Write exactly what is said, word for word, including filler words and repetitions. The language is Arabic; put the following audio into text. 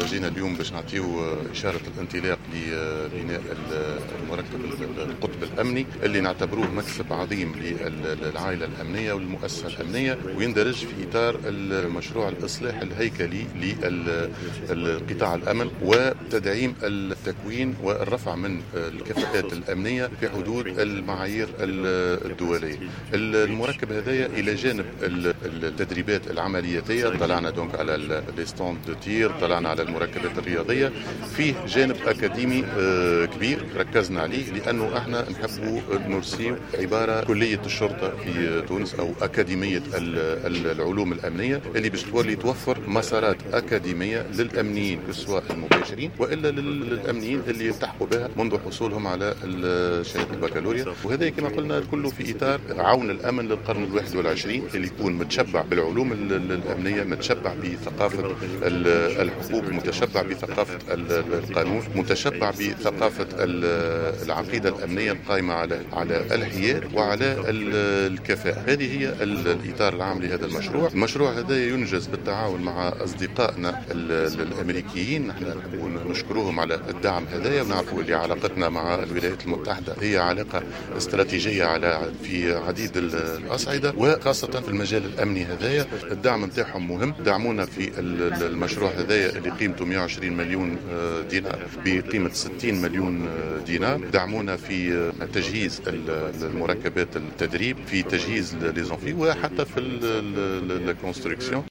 جينا اليوم باش نعطيو إشارة الانطلاق لبناء المركب القطب الأمني اللي نعتبروه مكسب عظيم للعائلة الأمنية والمؤسسة الأمنية، ويندرج في إطار المشروع الإصلاح الهيكلي للقطاع الأمن وتدعيم التكوين والرفع من الكفاءات الأمنية في حدود المعايير الدولية. المركب هذايا إلى جانب التدريبات العملياتية، طلعنا دونك على الستاند دو تير، طلعنا على المركبات الرياضية، فيه جانب أكاديمي كبير ركزنا عليه، لأنه احنا نحبوا نرسيو عبارة كلية الشرطة في تونس أو أكاديمية العلوم الأمنية، اللي باش تولي توفر مسارات أكاديمية للأمنيين سواء المباشرين وإلا للأمنيين اللي يلتحقوا بها منذ حصولهم على شهادة البكالوريا. وهذا كما قلنا كله في إطار عون الأمن للقرن الواحد والعشرين، اللي يكون متشبع بالعلوم الأمنية، متشبع بثقافة الحقوق، متشبع بثقافة القانون، متشبع بثقافة العقيدة الأمنية القائمة على على الحياد وعلى الكفاءة. هذه هي الإطار العام لهذا المشروع. المشروع هذا ينجز بالتعاون مع أصدقائنا الأمريكيين، نحن نحب نشكرهم على الدعم هذا، ونعرفوا اللي علاقتنا مع الولايات المتحدة هي علاقة استراتيجية على في عديد الأصعدة، وخاصة في المجال الأمني هذايا الدعم نتاعهم مهم. دعمونا في المشروع هذايا اللي قيمته مئة وعشرين مليون دينار بقيمة ستين مليون دينار. دعمونا في تجهيز المركبات التدريب، في تجهيز ليزونفي، وحتى في الكونستركسيون.